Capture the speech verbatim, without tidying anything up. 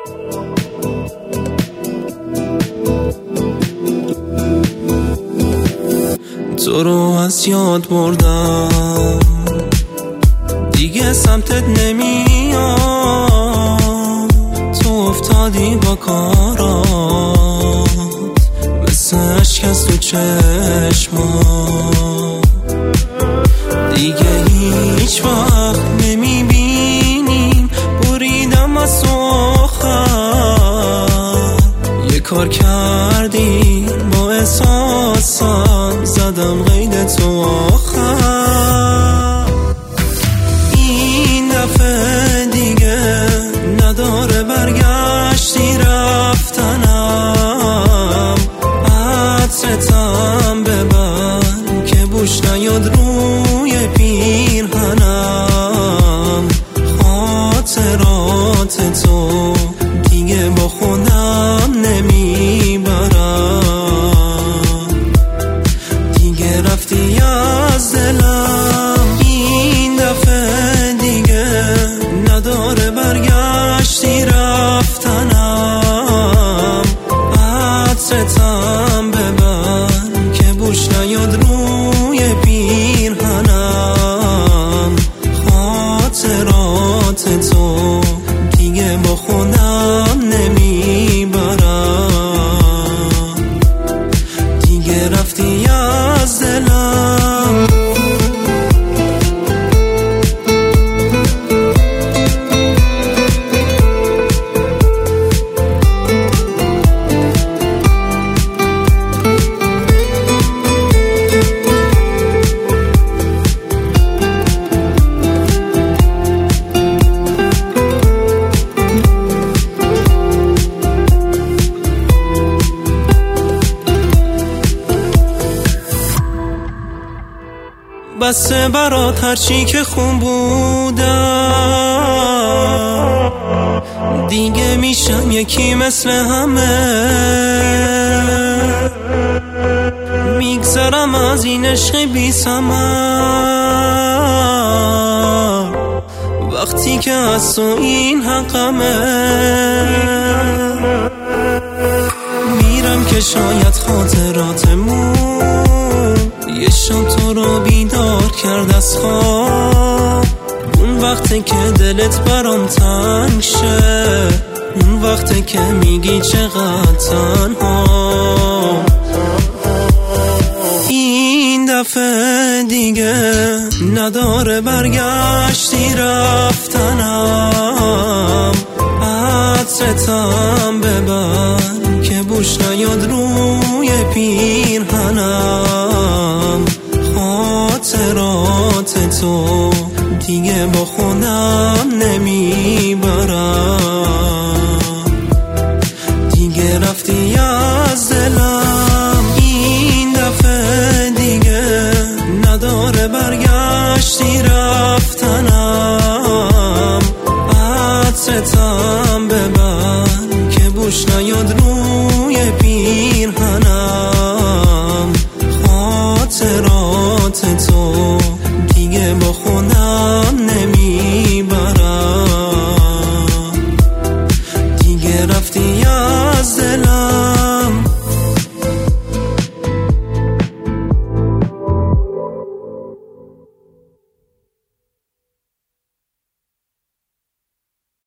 تو رو از یاد بردم، دیگه سمتت نمیام. تو افتادی با کارات مثل عشق از تو چشمام. دیگه هیچ وقت نمیبینیم، بریدم از تو آخر. یه کار کردی با احساسم، زدم قید تو آخر. این دفعه دیگه نداره برگشتی رفتنم. عطرتم ببر که بوش نیاد روی پیرهنم. خاطرات تو دیگه با خودم نمیبرم. دیگه رفتی از دلم، این دفعه دیگه نداره برگشتی رفتنم. عطرتم ببر که بوش نیاد روی پیرهنم. خاطرات تو دیگه با خودم نمیبرم. دیگه رفتی از دلم. بسه برات هرچی که خون بودم، دیگه میشم یکی مثل همه. میگذرم از این عشق بی ثمر، وقتی که از تو این حقمه. میرم که شاید خاطراتمون یه شب تو رو بیدار کرد از خواب. اون وقتی که دلت برام تنگ شه، اون وقتی که میگی چقدر تنها. این دفعه دیگه نداره برگشتی رفتنم. عطرتم ببر که بوش نیاد روی پیرهنم. خاطرات تو دیگه با خودم نمیبرم. دیگه رفتی از دلم، این دفعه دیگه نداره برگشتی رفتنم. عطرتم